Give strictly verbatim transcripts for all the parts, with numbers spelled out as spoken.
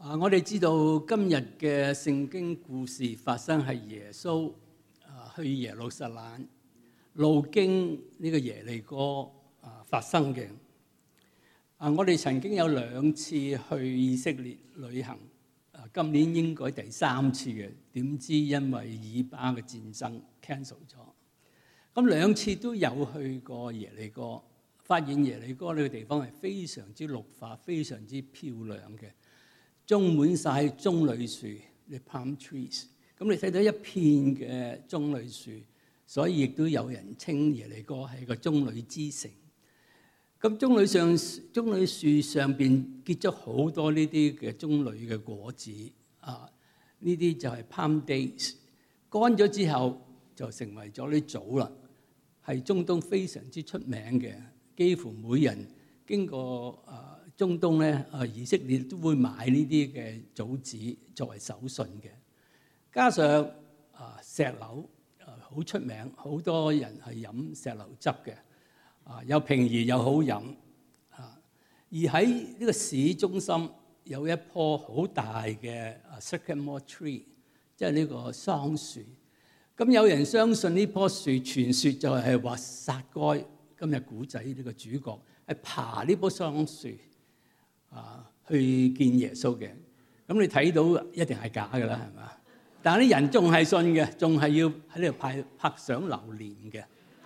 啊！我哋知道今日嘅聖經故事發生係耶穌啊去耶路撒冷路經呢個耶利哥啊發生嘅。啊！我哋曾經有兩次去以色列旅行，啊今年應該第三次嘅，點知因為以巴嘅戰爭 cancel 咗。咁兩次都有去過耶利哥，發現耶利哥呢個地方係非常之綠化、非常之漂亮嘅。種滿晒棕櫚樹，啲 palm trees。咁你睇到一片嘅棕櫚樹，所以亦都有人稱耶利哥係個棕櫚之城。咁棕櫚上棕櫚樹上邊結咗好多呢啲嘅棕櫚嘅果子啊！呢啲就係 palm dates。乾咗之後就成為咗啲棗啦，係中東非常之出名嘅，幾乎每人經過啊。中東咧，啊以色列都會買呢啲嘅棗子作為手信嘅，加上啊石榴啊好出名，好多人係飲石榴汁嘅，啊又便宜又好飲啊。而喺呢個市中心有一棵好大嘅啊 sycamore tree， 即係呢個桑樹。咁有人相信呢棵樹傳說就係話撒該今日古仔呢個主角係爬呢棵桑樹。啊，去見耶穌嘅，咁你睇到一定係假㗎啦，係嘛？但係啲人仲係信嘅，仲係要喺呢度拍拍相留念嘅。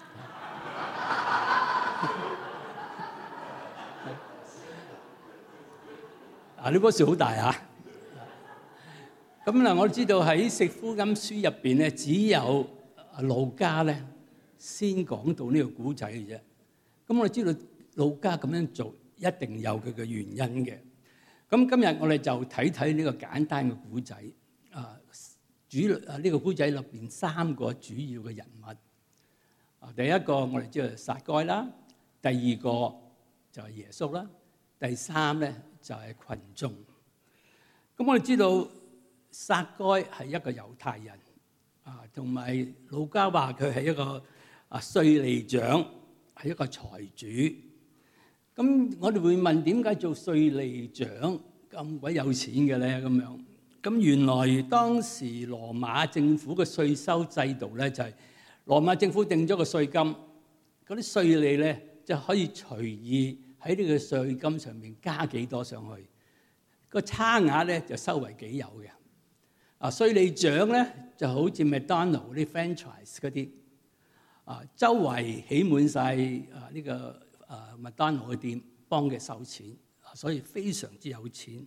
啊，呢棵樹好大嚇。咁嗱，我知道喺四福音書入邊咧，只有路加咧先講到呢個古仔嘅啫。咁我知道路加咁樣做，一定有佢嘅原因嘅。咁今日我哋就睇睇呢個簡單嘅古仔。啊，主啊呢個古仔入邊三個主要嘅人物。啊，第一個我哋知道撒該啦，第二個就係耶穌啦，第三咧就係群眾。咁我哋知道撒該係一個猶太人，啊，同埋路加話佢係一個啊稅吏長，係一個財主。咁我哋會問點解做稅吏長咁鬼有錢嘅咧？咁樣咁原來當時羅馬政府嘅稅收制度咧，就係羅馬政府定咗個稅金，嗰啲稅吏咧就可以隨意喺呢個稅金上面加幾多上去，個差額咧就收為己有嘅。啊，稅吏長咧就好似麥當勞啲 franchise 嗰啲，啊周圍起滿晒啊呢個。啊！麥當勞嘅店幫佢收錢，所以非常之有錢。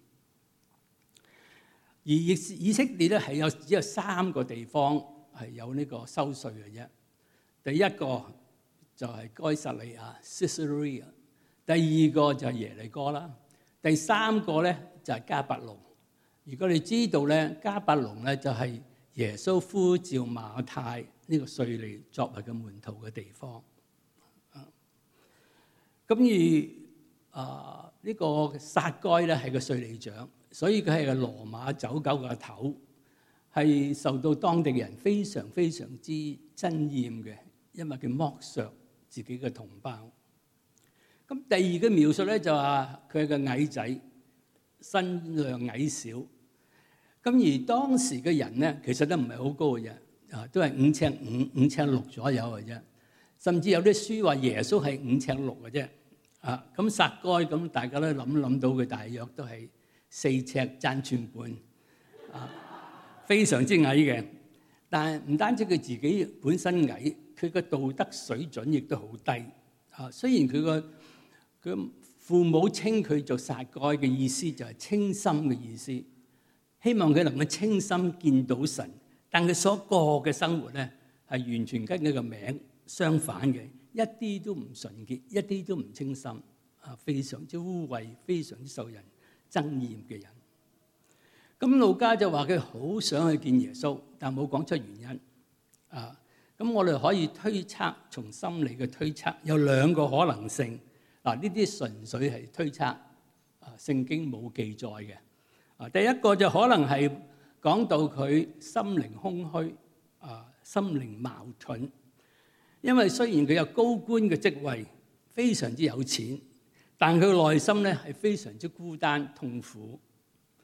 而以以色列咧係有只有三個地方係有呢個收稅嘅啫。第一個就係該撒利亞 （Caesarea）， 第二個就係耶利哥啦，第三個咧就係迦百農。如果你知道咧，迦百農咧就係耶穌呼召馬太呢個稅吏作為嘅門徒嘅地方。咁而啊呢個撒該咧係個稅吏長，所以佢係個羅馬走狗嘅頭，係受到當地人非常非常之憎厭嘅，因為佢剝削自己嘅同胞。咁第二個描述咧就話佢係個矮仔，身量矮小。咁而當時嘅人咧其實都唔係好高嘅啫，啊都係五尺五、五尺六左右嘅啫，甚至有啲書話耶穌係五尺六嘅啫。啊，咁撒該咁大家都諗諗到佢大約都係四尺爭寸半，啊，非常之矮嘅。但係唔單止佢自己本身矮，佢個道德水準亦都好低。啊，雖然佢個佢父母稱佢做撒該嘅意思就係清心嘅意思，希望佢能夠清心見到神，但佢所過嘅生活咧係完全跟佢個名相反嘅。一啲都唔純潔，一啲都唔清心，啊，非常之污穢，非常之受人憎厭嘅人。咁路加就話佢好想去見耶穌，但冇講出原因。啊，咁我哋可以推測，從心理嘅推測有兩個可能性。嗱，呢啲純粹係推測，啊，聖經冇記載嘅。啊，第一個就可能係講到佢心靈空虛，啊，心靈矛盾。因為雖然佢有高官嘅職位，非常之有錢，但佢內心咧係非常之孤單痛苦。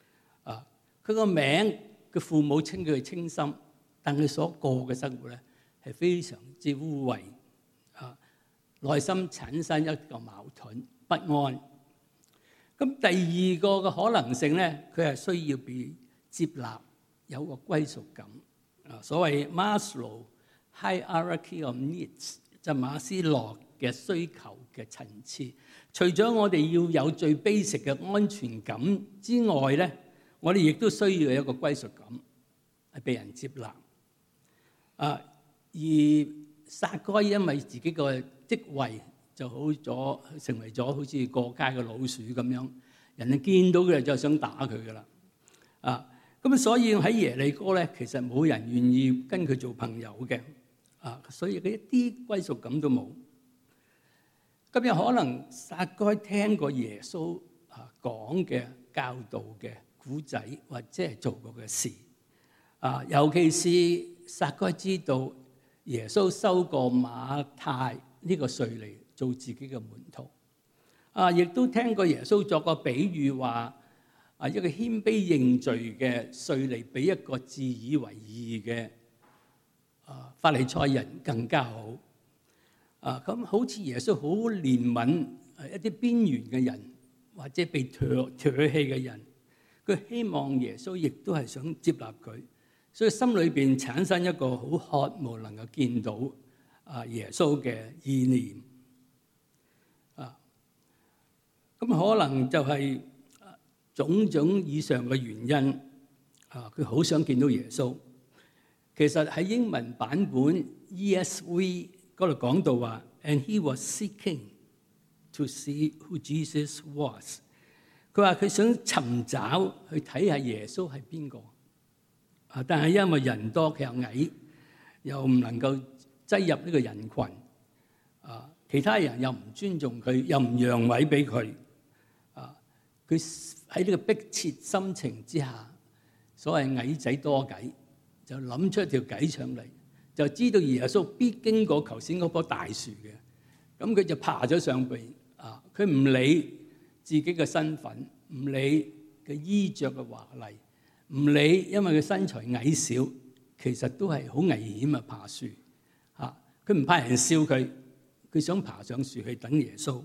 啊，佢個名佢父母稱佢清心，但佢所過嘅生活咧係非常之污穢啊，內心產生一個矛盾不安。咁第二個嘅可能性咧，佢係需要被接納，有個歸屬感啊。所謂 Maslow Hierarchy of Needs， 就馬斯洛嘅需求嘅層次。除咗我哋要有最 basic 嘅安全感之外咧，我哋亦都需要有一個歸屬感，係被人接納啊。而撒該因為自己個職位就好咗，成為咗好似過街嘅老鼠咁樣，人哋見到佢就想打佢噶啦啊。咁所以喺耶利哥咧，其實冇人願意跟佢做朋友嘅啊，所以佢一啲歸屬感都冇。咁有可能撒該聽過耶穌啊講嘅教導嘅古仔，或者係做過嘅事啊，尤其是撒該知道耶穌收過馬太呢個稅吏做自己嘅門徒啊，亦都聽過耶穌作個比喻話啊，一個謙卑認罪嘅稅吏比一個自以為義嘅啊法利賽人更加好。啊，咁好似耶穌好憐憫一啲邊緣嘅人，或者被唾唾棄嘅人，佢希望耶穌亦都係想接納佢，所以心裏邊產生一個好渴慕能夠見到啊耶穌嘅意念啊。咁可能就係種種以上嘅原因啊，佢好想見到耶穌。其實喺英文版本 E S V 嗰度講到話 ，and he was seeking to see who Jesus was。佢話佢想尋找去睇下耶穌係邊個啊，但係因為人多佢又矮，又唔能夠擠入呢個人群啊，其他人又唔尊重佢，又唔讓位俾佢啊，佢喺呢個迫切心情之下，所謂矮仔多計，就諗出一條計上嚟。就知道耶穌必經過頭先嗰棵大樹嘅，咁佢就爬咗上邊啊！佢唔理自己嘅身份，唔理嘅衣着嘅華麗，唔理因為佢身材矮小，其實都係好危險啊！爬樹嚇，佢唔怕人笑佢，佢想爬上樹去等耶穌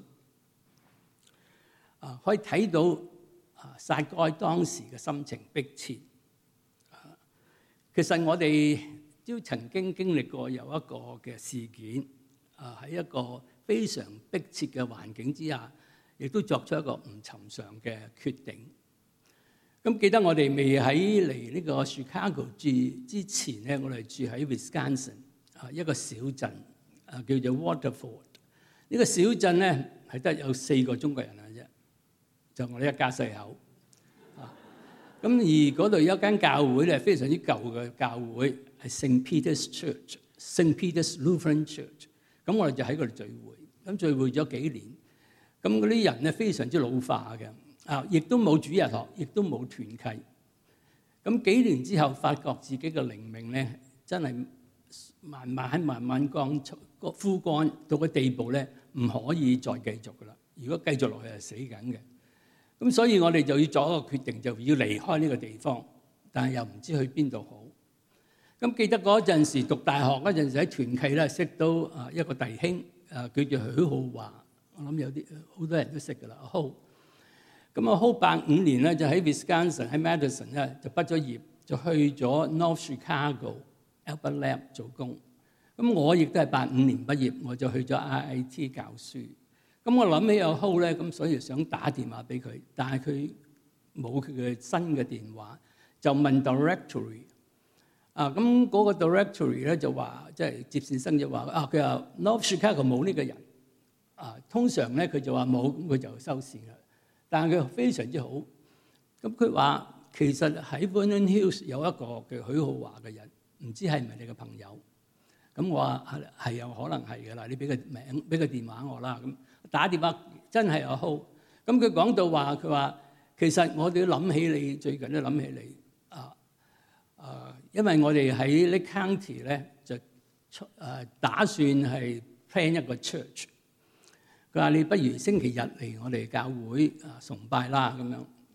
啊！可以睇到啊，撒該當時嘅心情迫切啊！其實我哋都曾經經歷過有一個嘅事件，啊喺一個非常迫切嘅環境之下，亦都作出一個唔尋常嘅決定。咁記得我哋未喺嚟呢個 Chicago 住之前咧，我哋住喺 Wisconsin 啊一個小鎮啊叫做 Waterford。呢個小鎮咧係得有四個中國人嘅啫，就我哋一家四口。咁而嗰度有一間教會咧，非常之舊嘅教會，係 Saint Peter's Church、Saint Peter's Lutheran Church。咁我哋就喺嗰度聚會，咁聚會咗幾年。咁嗰啲人咧非常之老化嘅，啊，亦都冇主日學，亦都冇團契。咁幾年之後，發覺自己嘅靈命咧，真係慢慢慢慢乾枯乾到個地步咧，唔可以再繼續噶啦。如果繼續落去係死緊嘅。咁所以我哋就要做一個決定，就要離開呢個地方，但係又唔知去邊度好。咁記得嗰陣時讀大學嗰陣時喺團契咧，識到啊一個弟兄啊，叫做許浩華。我諗有啲好多人都識噶啦，阿浩。咁阿浩八五年咧就喺 Wisconsin 喺 Madison 咧就畢咗業，就去咗 North Chicago Albert Lab 做工。咁我亦都係八五年畢業，我就去咗 I I T 教書。咁我諗起有 hold 咧，咁所以想打電話俾佢，但係佢冇佢嘅新嘅電話，就問 directory 啊。咁嗰個 directory 咧就話，即係接線生就話啊，佢話 North Chicago 冇呢個人啊。通常咧佢就話冇，咁佢就收線啦。但係佢非常之好。咁佢話其實喺 Vernon Hills 有一個叫許浩華嘅人，唔知係唔係你嘅朋友？咁我話係係有可能係嘅啦，你俾個名，俾個電話我啦。咁打電話真係有好。咁佢講到話，佢話其實我哋都諗起你，最近都諗起你啊啊，因為我哋喺 Lake County 咧就出誒打算係 plan 一個 church。佢話你不如星期日嚟我哋教會啊崇拜啦咁樣。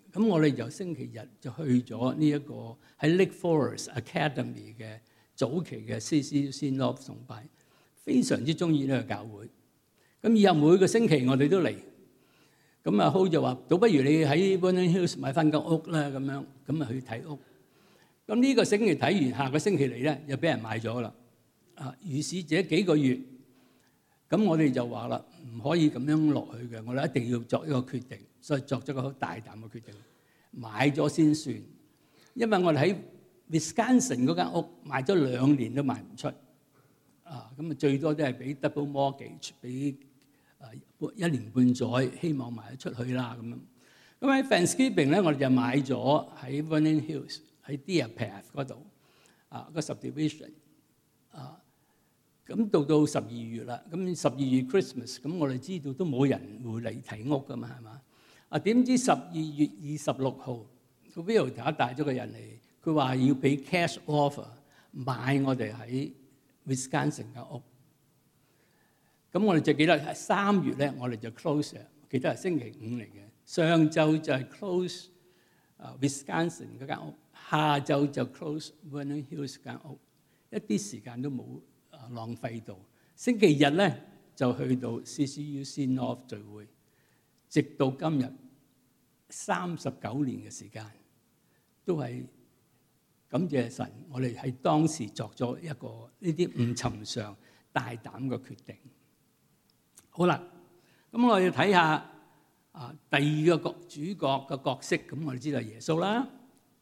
咁我哋就星期日就去咗呢一個喺 Lake Forest Academy 嘅早期嘅 C C U C North 崇拜，非常之中意呢個教會。咁以後每個星期我哋都嚟。咁啊 Ho 就話：倒不如你喺 Vernon Hills 買翻間屋啦，咁樣咁啊去睇屋。咁呢個星期睇完，下個星期嚟咧又俾人買咗啦。啊，如是這幾個月，咁我哋就話啦，唔可以咁樣落去嘅，我哋一定要作一個決定，所以作咗個好大膽嘅決定，買咗先算。因為我哋喺 Wisconsin 嗰間屋賣咗兩年都賣唔出，啊，咁啊最多都係俾 double mortgage，俾啊一年半載，希望賣得出去啦咁樣。咁喺 Thanksgiving 咧，我哋就買咗喺 Vernon Hills 喺 Deer Path 嗰度啊個 subdivision 啊。咁到到十二月啦，咁十二月 Christmas，咁我哋知道都冇人會嚟睇屋噶嘛，係嘛？啊點知十二月二十六號，個 Realtor 帶咗個人嚟，佢話要俾 cash offer 買我哋喺 Wisconsin 間屋。咁我哋就記得三月咧，我哋就 close， 記得係星期五嚟嘅。上晝就係 close 啊 Wisconsin 嗰間屋，下晝就 close Vernon Hills 間屋，一啲時間都冇浪費到。星期日咧就去到 C C U C North 聚會，直到今日三十九年嘅時間，都係感謝神，我哋喺當時作咗一個呢啲唔尋常大膽嘅決定。好啦，咁我哋睇下啊第二個角主角嘅角色，咁我哋知道係耶穌啦。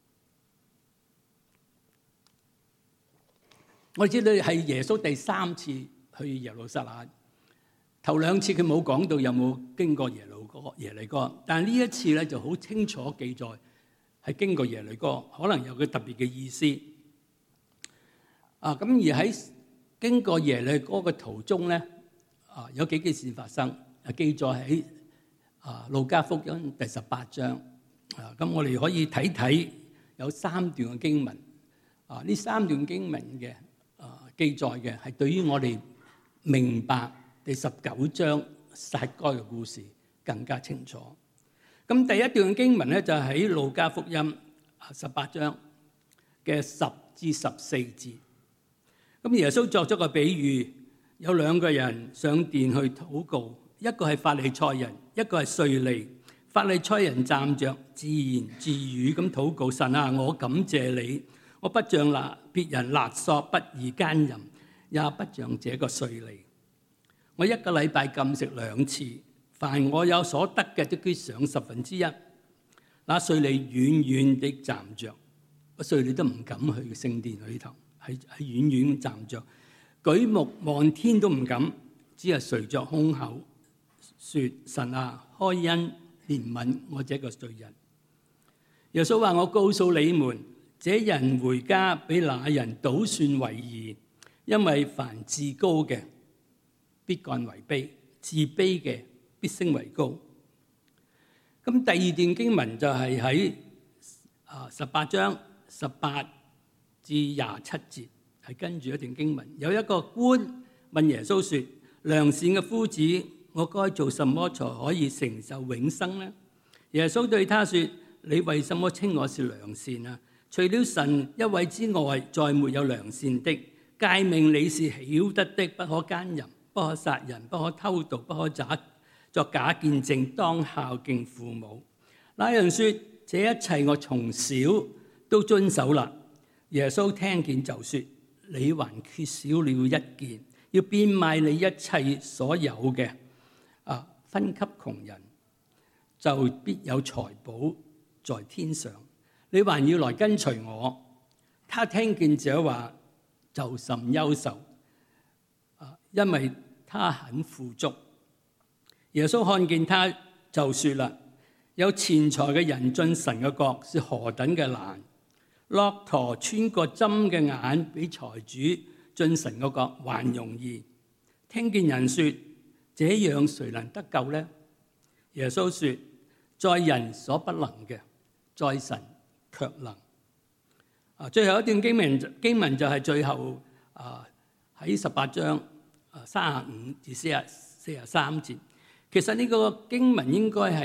我知道係耶穌第三次去耶路撒冷，頭兩次佢冇講到有冇經過耶路哥耶利哥，但係呢一次咧就好清楚記載係經過耶利哥，可能有個特別嘅意思。啊，咁而喺經過耶利哥嘅途中咧，啊有幾件事發生，啊記載喺啊路加福音第十八章。啊，咁我哋可以睇睇有三段嘅經文。啊，呢三段經文嘅。啊，記載嘅係對於我哋明白第十九章撒該嘅故事更加清楚。咁第一段經文咧就喺路加福音十八章嘅十至十四節。咁耶穌作咗個比喻，有兩個人上殿去禱告，一個係法利賽人，一個係稅吏。法利賽人站着自言自語咁禱告：神啊，我感謝你。我不像勒別人勒索不義奸淫，也不像這個稅吏。我一個禮拜禁食兩次，凡我有所得嘅都捐上十分之一。那稅吏遠遠地站着，個稅吏都唔敢去聖殿裏頭，喺喺遠遠站着，舉目望天都唔敢，只係垂着胸口說：神啊，開恩憐憫我這個罪人。耶穌話：我告訴你們，這人回家比那人倒算為義，因為凡自高嘅必降為卑，自卑嘅必升為高。咁第二段經文就係喺啊十八章十八至廿七節，係跟住一段經文。有一個官問耶穌說：良善嘅夫子，我該做什麼才可以承受永生呢？耶穌對他說：你為什麼稱我是良善啊？除了神一位之外，再沒有良善的。誡命你是曉得的，不可奸淫，不可殺人，不可偷盜，不可假作假見證，當孝敬父母。那人說：這一切我從小都遵守啦。耶穌聽見就說：你還缺少了一件，要變賣你一切所有嘅，啊，分給窮人，就必有財寶在天上。你還要來跟隨我。他聽見這話就甚憂愁，因為他很富足。耶穌看見他就說啦：有錢財嘅人進神嘅國是何等嘅難！駱駝穿過針嘅眼，比財主進神嘅國還容易。聽見人說這樣，誰能得救呢？耶穌說：在人所不能嘅，在神卻能。啊，最後一段經文經文就係最後啊喺十八章啊三十五至四十四十三節。其實呢個經文應該係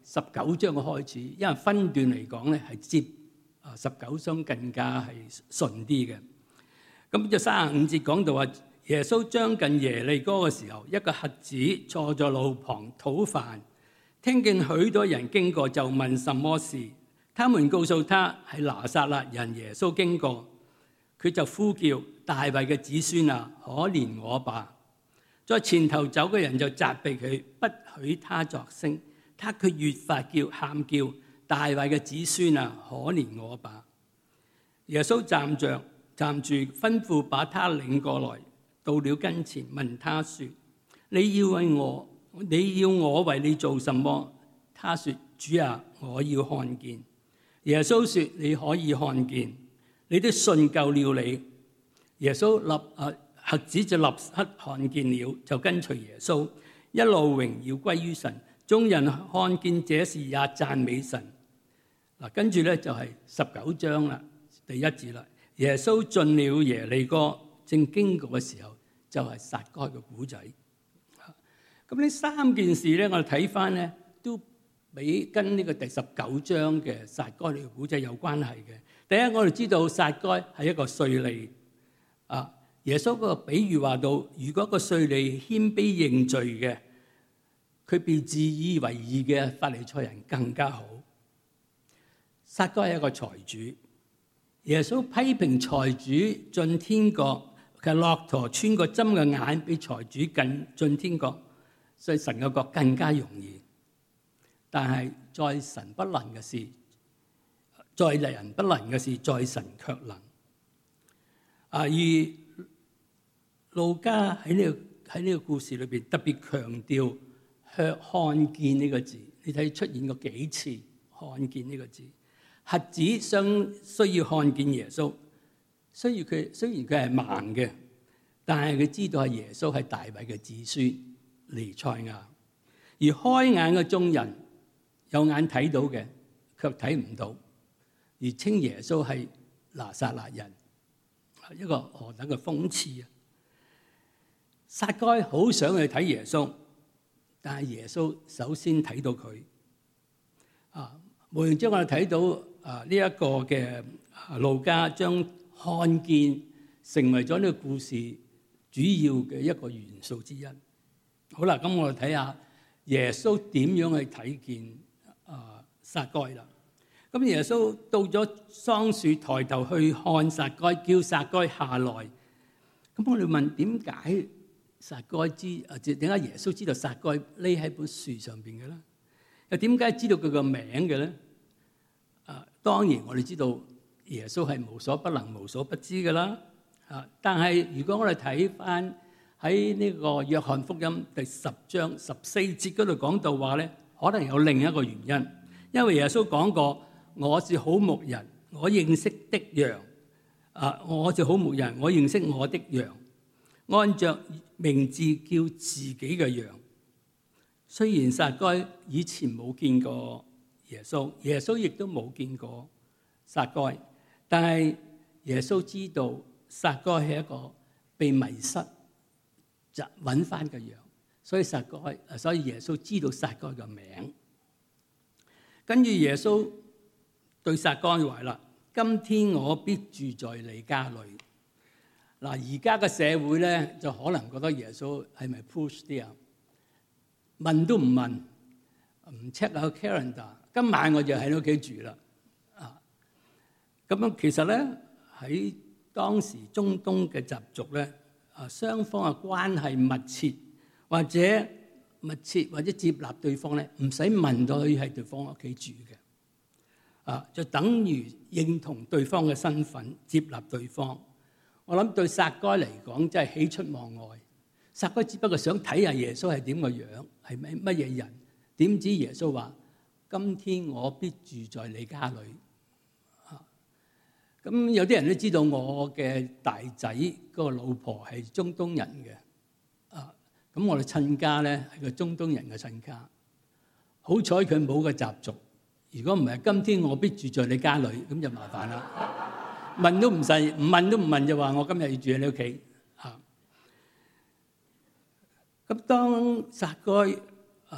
十九章嘅開始，因為分段嚟講咧係接啊十九章更加係順啲嘅。咁就三十五節講到話，耶穌將近耶利哥嘅時候，一個瞎子坐在路旁討飯，聽見許多人經過，就問什麼事。他們告訴他係拿撒勒人耶穌經過，佢就呼叫大衛嘅子孫啊，可憐我吧！在前頭走嘅人就責備佢，不許他作聲，他卻越發叫喊叫大衛嘅子孫啊，可憐我吧！耶穌站着站住，吩咐把他領過來，到了跟前問他說：你要為我，你要我為你做什麼？他說：主啊，我要看見。耶穌說：你可以看見，你的信救了你。耶穌立啊，瞎子就立刻看見了，就跟隨耶穌，一路榮耀歸於神。眾人看見這事也讚美神。嗱，跟住咧就係十九章啦，第一節啦。耶穌進了耶利哥，正經過嘅時候，就係撒該嘅古仔。咁呢三件事咧，我哋睇翻咧都比跟呢個第十九章嘅撒該呢個古仔有關係嘅。第一，我哋知道撒該係一個稅吏啊。耶穌嗰個比喻話到，如果個稅吏謙卑認罪嘅，佢比自以為義嘅法利賽人更加好。撒該係一個財主，耶穌批評財主進天國，其實駱駝穿過針嘅眼比財主更進天國，所以神嘅國更加容易。但係在神不能嘅事，在人不能嘅事，在神卻能。啊，而路加喺呢個喺呢個故事裏邊特別強調看見呢個字，你睇出現過幾次看見呢個字。瞎子想需要看見耶穌，雖然佢雖然佢係盲嘅，但係佢知道係耶穌係大衛嘅子孫彌賽亞。而開眼嘅眾人有眼睇到嘅，卻睇唔到，而稱耶穌係拿撒勒人，一個何等嘅諷刺啊！撒該好想去睇耶穌，但係耶穌首先睇到佢啊。無形中我哋睇到啊呢一個嘅路加將看見成為咗呢個故事主要嘅一個元素之一。好啦，咁我哋睇下耶穌點樣去睇見啊撒該啦。咁耶穌到咗桑樹抬頭去看撒該，叫撒該下來。咁我哋問點解撒該知啊？點解耶穌知道撒該匿喺本樹上邊嘅咧？又點解知道佢個名嘅咧？啊，當然我哋知道耶穌係無所不能、無所不知嘅啦。啊，但係如果我哋睇翻喺呢個約翰福音第十章十四節嗰度講到話咧，可能有另一個原因，因為耶穌講過：我是好牧人，我認識的羊。啊，我是好牧人，我認識我的羊，按着名字叫自己嘅羊。雖然撒該以前冇見過耶穌，耶穌亦都冇見過撒該，但係耶穌知道撒該係一個被迷失就揾翻嘅羊，所以撒該，所以耶穌知道撒該嘅名。跟住耶穌對撒該話啦：今天我必住在你家裏。嗱，而家嘅社會咧，就可能覺得耶穌係咪 push 啲啊？問都唔問，唔 check 下 calendar， 今晚我就喺屋企住啦。啊，咁樣其實咧喺當時中東嘅習俗咧，啊雙方嘅關係密切，或者密切或者接納對方咧，唔使問到佢喺對方屋企住嘅。啊，就等於認同對方嘅身份，接納對方。我諗對撒該嚟講，真係喜出望外。撒該只不過想睇下耶穌係點個樣，係咩乜嘢人？點知耶穌話：今天我必住在你家裏。啊，咁有啲人都知道我嘅大仔嗰個老婆係中東人嘅。啊，咁我哋親家咧係個中東人嘅親家。好彩佢冇個習俗。如果唔係，今天我必住在你家裏，咁就麻煩啦。問都唔使，唔問都唔問就話我今日要住喺你屋企。嚇！咁當撒該啊，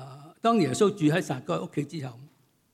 當耶穌住喺撒該屋企之後，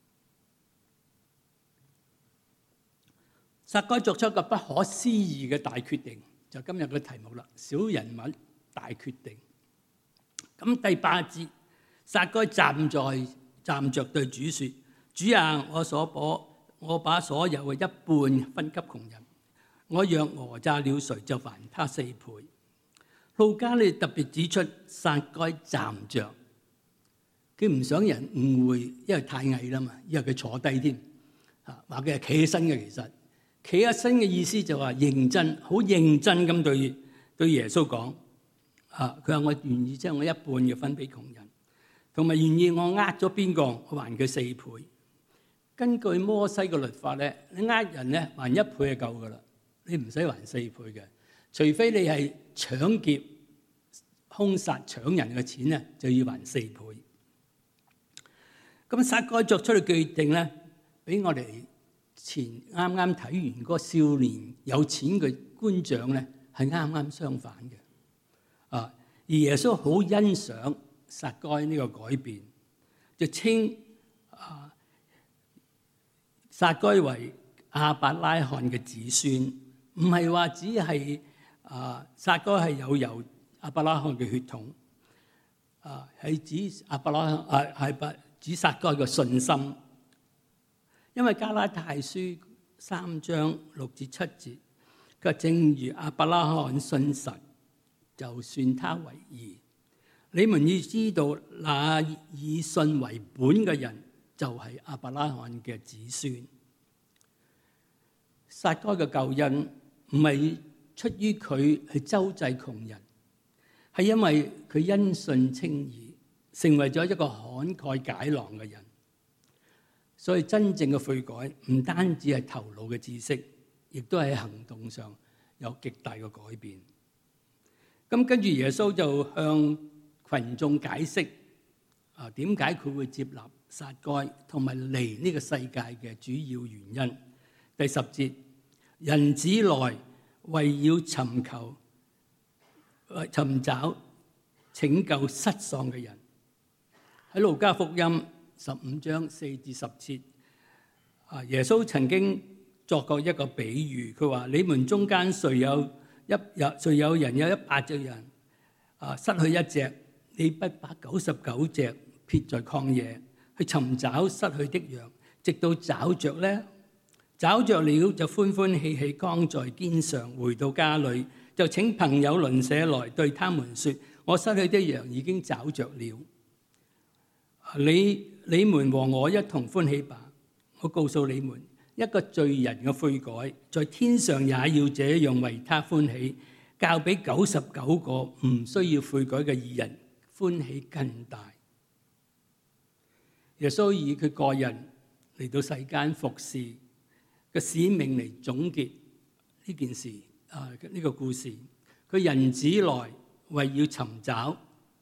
撒該作出一個不可思議嘅大決定，就今日嘅題目啦，小人物大決定。咁第八節，撒該站在站着對主說：主啊，我所把我把所有嘅一半分給窮人，我若訛詐了誰，就還他四倍。路加呢特別指出撒該站着，佢唔想人誤會，因為太矮啦嘛，因為佢坐低添，啊話佢係企起身嘅。其實企起身嘅意思就話認真，好認真咁對對耶穌講，啊佢話我願意將我一半嘅分俾窮人，同埋願意我呃咗邊個，我還佢四倍。根據摩西嘅律法咧，你呃人咧還一倍就夠噶啦，你唔使還四倍嘅，除非你係搶劫、兇殺、搶人嘅錢咧，就要還四倍。咁撒該作出嘅決定咧，俾我哋前啱啱睇完嗰個少年有錢嘅官長咧，係啱啱相反嘅。啊，而耶穌好欣賞撒該呢個改變，就稱啊撒該為亞伯拉罕嘅子孫，唔係話只係啊撒該係有由亞伯拉罕嘅血統，啊係指亞伯拉罕啊係不指撒該嘅信心，因為加拉太書三章六至七節，佢正如亞伯拉罕信神，就算他為義。你們要知道，那以信為本嘅人，就係亞伯拉罕嘅子孫。撒該嘅救恩唔係出於佢去周濟窮人，係因為佢因信稱義，成為咗一個慷慨解囊嘅人。所以真正嘅悔改唔單止係頭腦嘅知識，亦都喺行動上有極大嘅改變。咁跟住耶穌就向群眾解釋啊，點解佢會接納撒該同埋嚟呢個世界嘅主要原因。第十節，人子來為要尋求、尋找、拯救失喪嘅人。喺路加福音十五章四至十節，啊，耶穌曾經作過一個比喻，佢話：你們中間誰有一有誰有人有一百隻羊，啊，失去一隻，你不把九十九隻撇在曠野，去尋找失去的羊，直到找着呢？找着了就歡歡喜喜扛在肩上，回到家裏就請朋友鄰舍來，對他們說：我失去的羊已經找着了，你你們和我一同歡喜吧。我告訴你們，一個罪人嘅悔改，在天上也要這樣為他歡喜，較比九十九個唔需要悔改嘅義人歡喜更大。耶穌以佢個人嚟到世間服侍嘅使命嚟總結呢件事啊，呢、這個故事。佢人子來為要尋找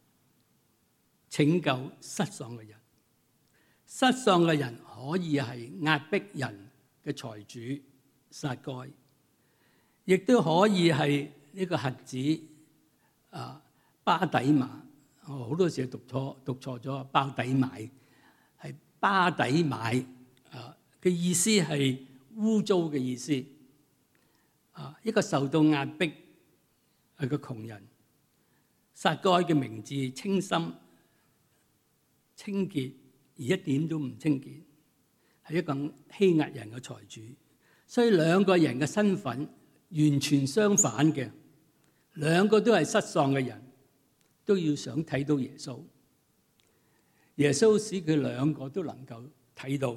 拯救失喪嘅人，失喪嘅人可以係壓迫人嘅財主撒該，亦都可以係呢個瞎子啊巴底馬。我好多時讀錯讀錯咗，包底買係巴底買啊嘅意思係污糟嘅意思啊，一個受到壓迫係個窮人。撒該嘅名字清心清潔，而一點都唔清潔，係一個欺壓人嘅財主。所以兩個人嘅身份完全相反嘅，兩個都係失喪嘅人，都要想睇到耶穌。耶穌使佢兩個都能夠睇到。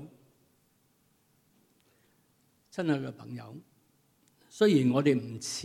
親愛嘅朋友，雖然我哋唔似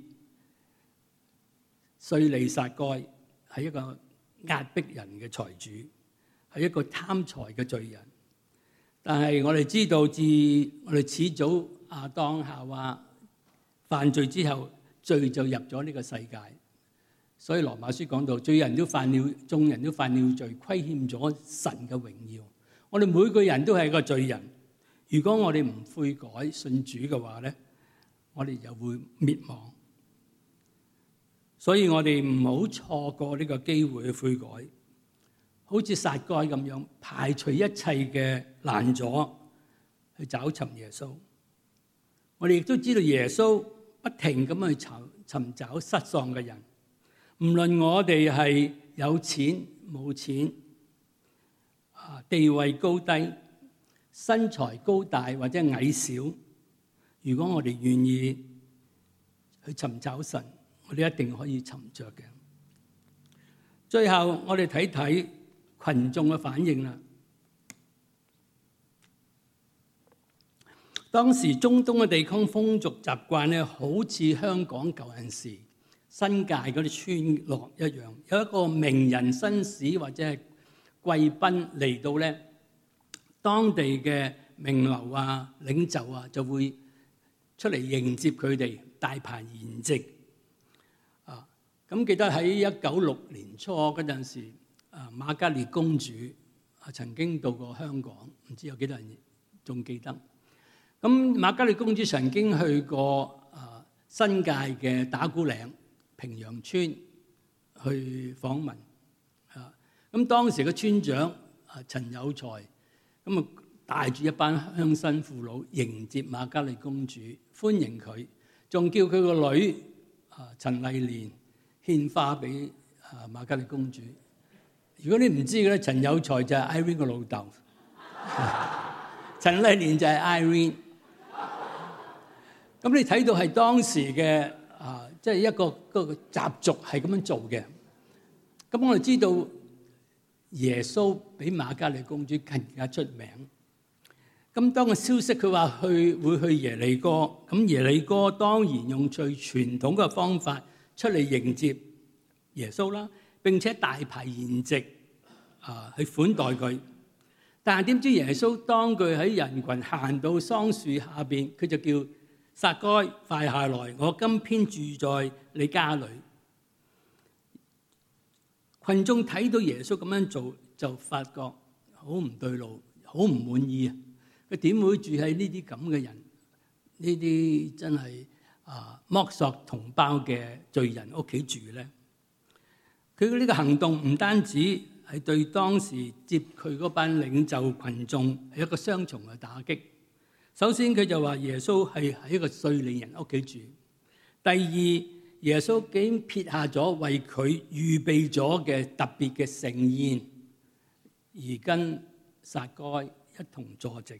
稅吏撒該係一個壓迫人嘅財主，係一個貪財嘅罪人，但係我哋知道，自我哋始祖亞當夏娃犯罪之後，罪就入咗呢個世界。所以羅馬書講到，罪人都犯了，眾人都犯了罪，虧欠咗神嘅榮耀。我哋每個人都係一個罪人。如果我哋唔悔改信主嘅話咧，我哋就會滅亡。所以我哋唔好錯過呢個機會去悔改。 好似撒該咁樣排除一切嘅攔阻去找尋耶穌。我哋亦都知道耶穌不停咁去尋尋找失喪嘅人，唔論我哋係有錢冇錢，啊地位高低、身材高大或者矮小，如果我哋願意去尋找神，我哋一定可以尋着嘅。最後我哋睇睇群眾嘅反應啦。當時中東嘅地區風俗習慣咧，好似香港舊陣時新界嗰啲村落一樣，有一個名人紳士或者係貴賓嚟到咧，當地嘅名流啊、領袖啊就會出嚟迎接佢哋，大排筵席。啊，咁記得喺一九六年初嗰陣時，啊瑪嘉烈公主啊曾經到過香港，唔知有幾多人仲記得？咁瑪嘉烈公主曾經去過啊新界嘅打鼓嶺平陽村去訪問啊，咁當時嘅村長啊陳有才咁啊帶住一班鄉親父老迎接瑪嘉烈公主，歡迎佢，仲叫佢個女啊陳麗蓮獻花俾啊瑪嘉烈公主。如果你唔知嘅咧，陳有才就係 Irene 個老豆，陳麗蓮就係 Irene。咁你睇到係當時嘅啊，即係一個嗰個習俗係咁樣做嘅。咁我哋知道耶穌比瑪嘉烈公主更加出名。咁當個消息佢話去會去耶利哥，咁耶利哥當然用最傳統嘅方法出嚟迎接耶穌啦，並且大排筵席啊去款待佢。但係點知耶穌當佢喺人群行到桑樹下邊，佢就叫撒該，快下來，我今天住在你家裏。群眾睇到耶穌咁樣做，就發覺好唔對路，好唔滿意啊！佢點會住喺呢啲咁嘅人？呢啲真係啊剝削同胞嘅罪人屋企住咧？佢嘅呢個行動唔單止係對當時接佢嗰班領袖群眾係一個雙重嘅打擊。首先佢就話耶穌係喺一個稅吏人屋企住。第二，耶穌竟然撇下咗為佢預備咗嘅特別嘅盛宴，而跟撒該一同坐席。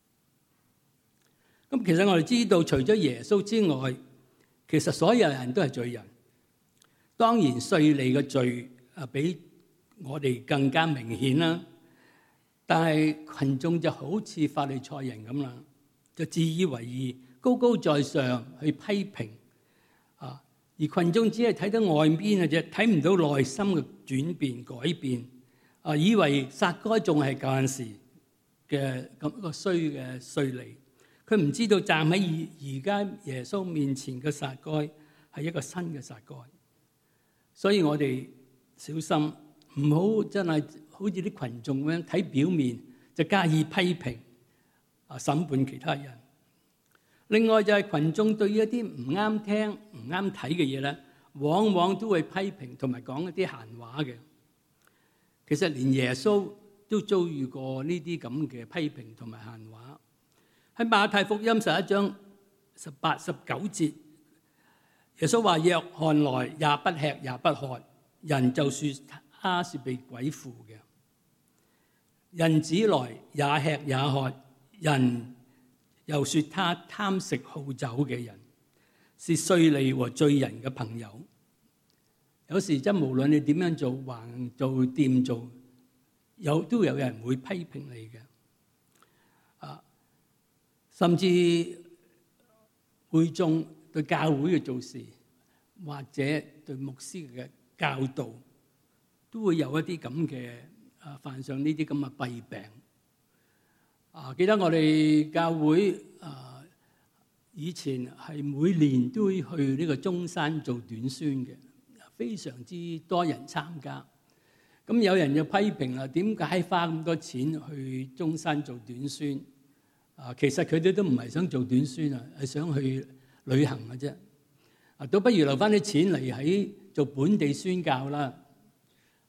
咁其實我哋知道，除咗耶穌之外，其實所有人都係罪人。當然稅吏嘅罪啊，比我哋更加明顯啦。但係群眾就好似法利賽人咁啦。就自以為義，高高在上去批評啊，而群眾只係睇到外面嘅啫，睇唔到內心嘅轉變改變啊，以為撒該仲係舊陣時嘅咁一個衰嘅稅吏，佢唔知道站喺而家耶穌面前嘅撒該係一個新嘅撒該，所以我哋小心唔好真係好似啲群眾咁樣睇表面就加以批評。啊！審判其他人。另外就係群眾對於一啲唔啱聽、唔啱睇嘅嘢咧，往往都會批評同埋講一啲閒話嘅。其實連耶穌都遭遇過呢啲咁嘅批評同埋閒話。喺馬太福音十一章十八、十九節，耶穌話：約翰來也不吃也不喝，人就説他是被鬼附嘅；人子來也吃也喝，人又說他貪食好酒嘅人，是稅吏和罪人嘅朋友。有時真無論你點樣做，橫做掂做，有都有人會批評你嘅。啊，甚至會眾對教會嘅做事，或者對牧師嘅教導，都會有一啲咁嘅啊犯上呢啲咁嘅弊病。啊！記得我哋教會啊，以前係每年都會去呢個中山做短宣嘅，非常之多人參加。咁有人就批評啦，點解花咁多錢去中山做短宣？啊，其實佢哋都唔係想做短宣啊，係想去旅行嘅啫。啊，倒不如留翻啲錢嚟喺做本地宣教啦。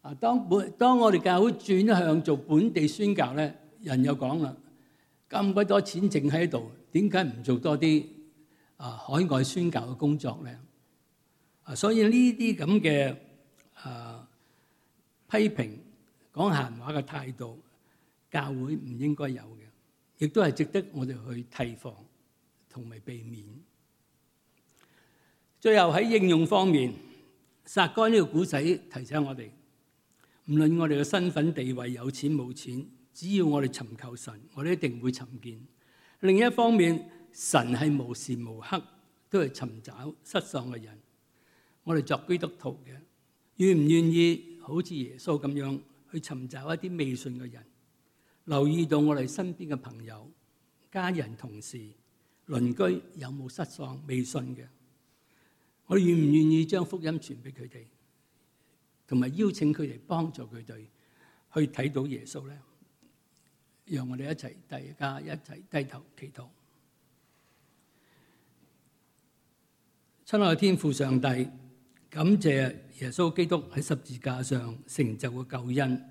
啊，當本當我哋教會轉向做本地宣教咧，人又講啦，咁鬼多錢剩喺度，點解唔做多啲啊海外宣教嘅工作咧？啊，所以呢啲咁嘅啊批評講閒話嘅態度，教會唔應該有嘅，亦都係值得我哋去提防同埋避免。最後喺應用方面，撒該呢個古仔提醒我哋，無論我哋嘅身份地位有錢冇錢，只要我哋尋求神，我哋一定會尋見。另一方面，神係無時無刻都係尋找失喪嘅人。我哋作基督徒嘅，願唔願意好似耶穌咁樣去尋找一啲未信嘅人，留意到我哋身邊嘅朋友、家人、同事、鄰居有冇失喪未信嘅？我哋願唔願意將福音傳俾佢哋，同埋邀請佢哋幫助佢哋去睇到耶穌咧？讓我哋一齊大家一齊低頭祈禱。親愛嘅天父上帝，感謝耶穌基督喺十字架上成就嘅救恩。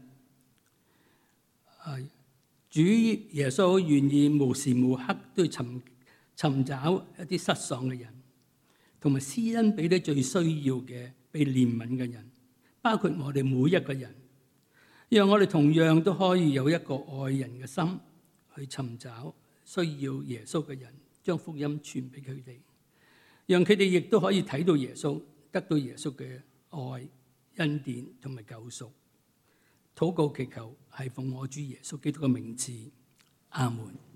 主耶穌願意無時無刻都要尋尋找一啲失喪嘅人，同埋施恩俾啲最需要嘅被憐憫嘅人，包括我哋每一個人，讓我哋同樣都可以有一個愛人嘅心，去尋找需要耶穌嘅人，將福音傳俾佢哋，讓佢哋亦都可以睇到耶穌，得到耶穌嘅愛、恩典同埋救贖。禱告祈求係奉我主耶穌基督嘅名字，阿門。